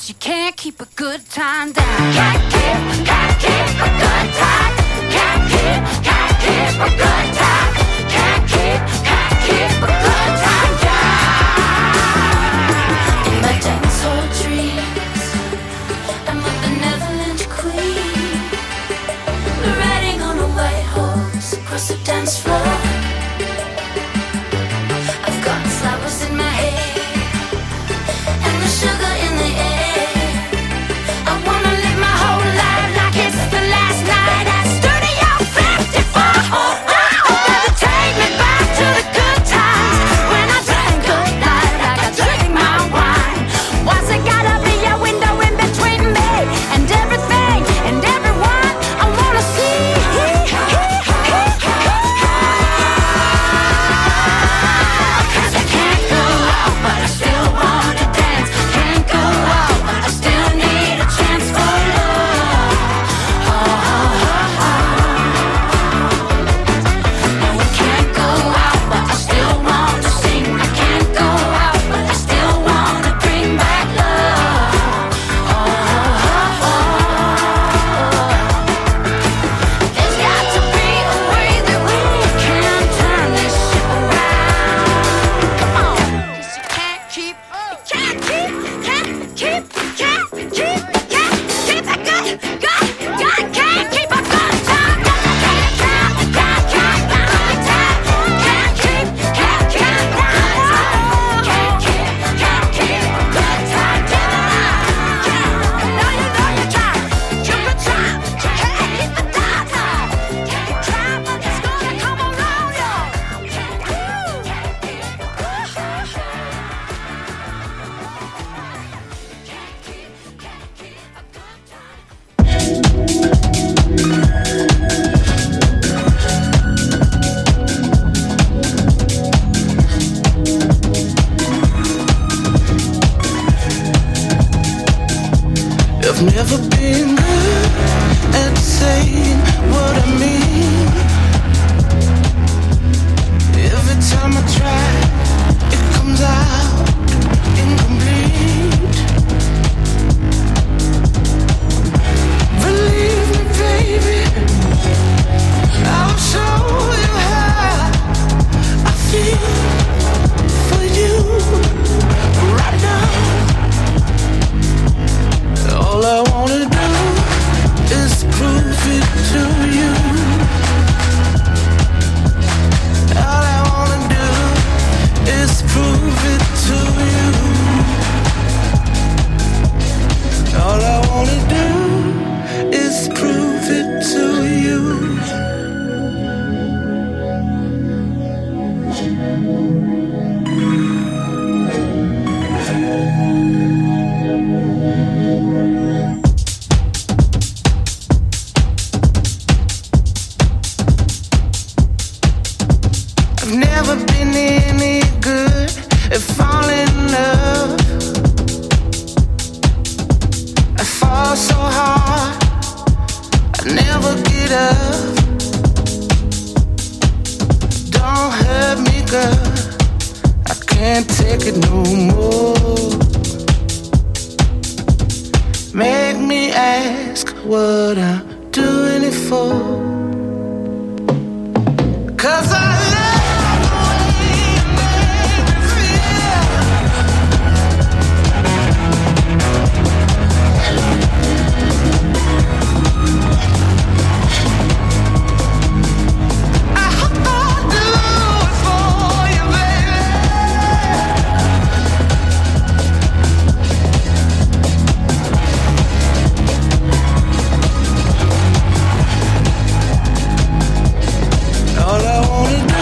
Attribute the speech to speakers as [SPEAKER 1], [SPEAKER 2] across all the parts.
[SPEAKER 1] 'cause you can't keep a good time down. Can't keep a good time. Can't keep a good time. Can't keep a good time down. In my dinosaur dreams, I'm a benevolent queen, riding on a white horse across the dance floor. I've got flowers in my hair and the sugar in the air. I wanna live my whole life like it's the last night at Studio 54. Baby, take me back to the good times when I drank good night like I drink my wine. Why's it gotta be a window in between me and everything and everyone I wanna see? 'Cause I can't go out, but I still wanna dance. Can't go out, but I still need a chance for love. No, we can't go out, but I still want to sing. I can't go out, but I still wanna bring back love. There's got to be a way that we can turn this ship around. Come on, 'cause you can't keep a good, can't keep a good, can't keep a good time.
[SPEAKER 2] I've never been good at saying what I mean. Every time I try, it comes out incomplete. Believe me, baby, I'll show you how I feel for you right now. All I wanna do is prove it to you. All I wanna do is prove it to you. All I wanna do is prove it to you. I've never been any good at falling in love. I fall so hard, I never get up. Don't hurt me, girl, I can't take it no more. Make me ask what I'm doing it for. 'Cause I love the way you make me feel. I hope I'll do it for you, baby. All I wanna do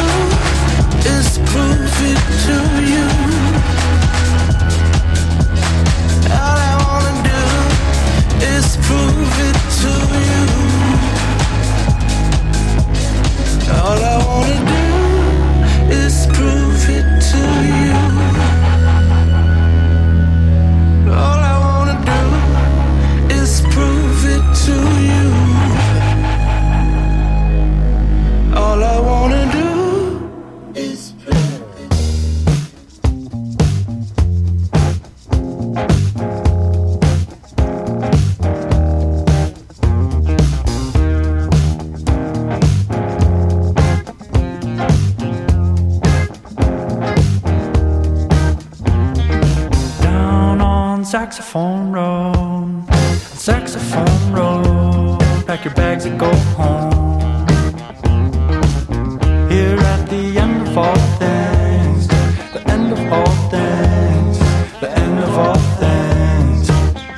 [SPEAKER 3] Saxophone Road, Saxophone Road, pack your bags and go home. Here at the end of all things, the end of all things, the end of all things.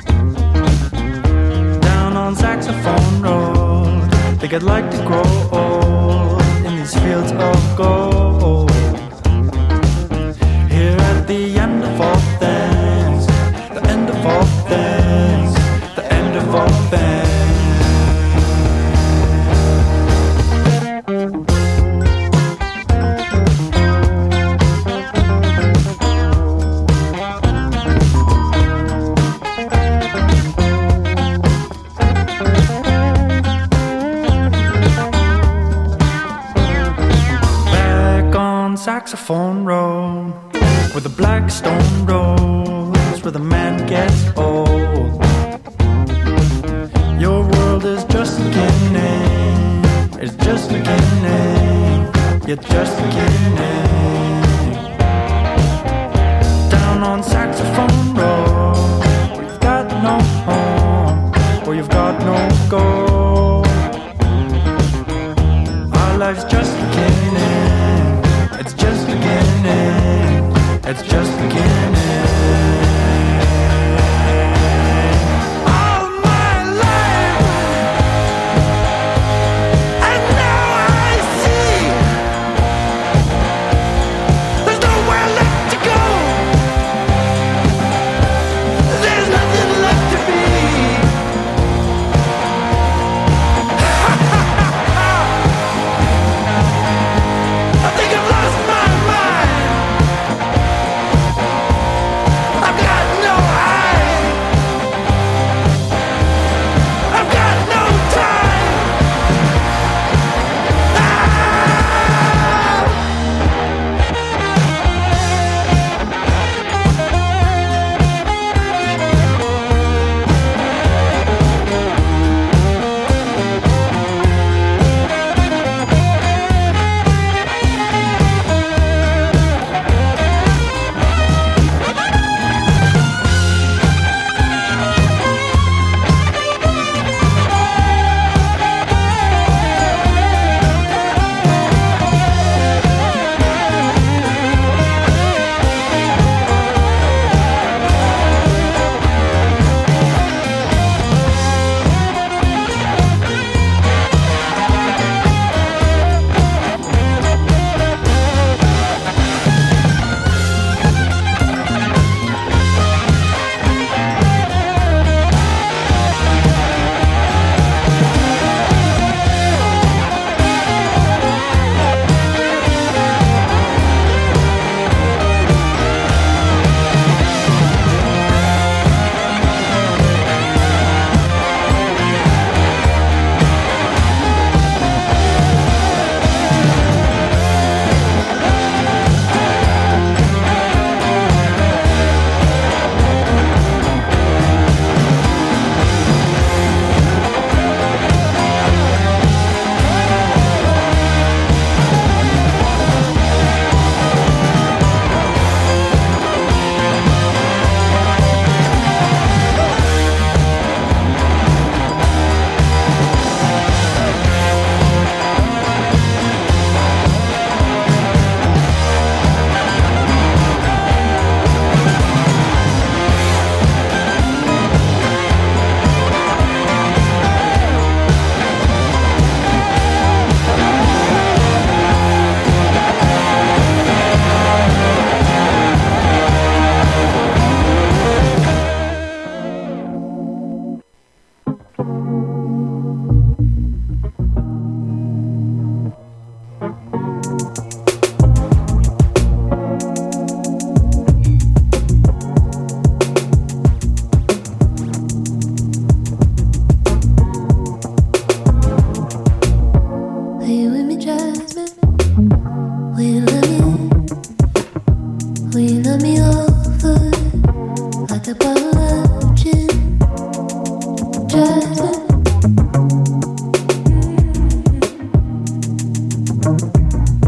[SPEAKER 3] Down on Saxophone Road, think I'd like to grow old in these fields of gold. Here at the end of all things, the end of all things, the end of all things. Saxophone Road, where the black stone rolls, where the man gets old. Your world is just beginning, it's just beginning, you're just beginning. Down on Saxophone Road, where you've got no home, where you've got no goal. Our life's just beginning. It's just beginning, it's just beginning. All my life, and now I see there's nowhere left to go. There's nothing left to be. I think I've lost my mind. I've got no eye. I've got no time.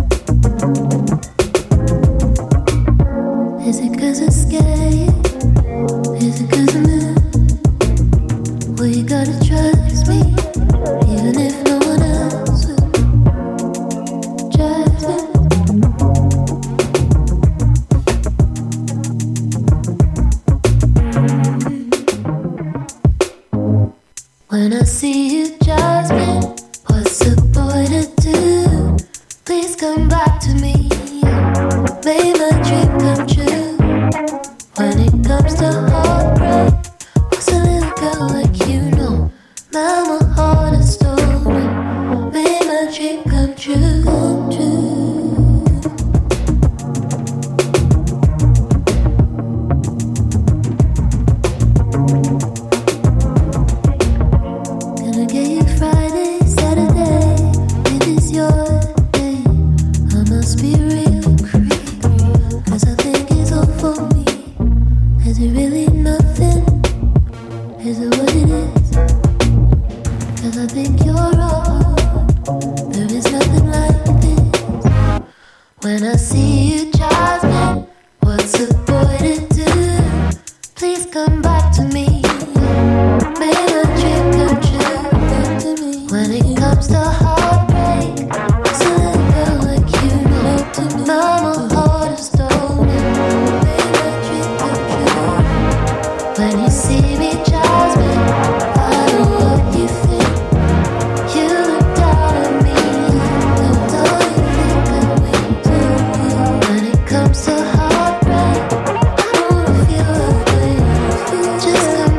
[SPEAKER 1] Is it 'cause it's scary? Just come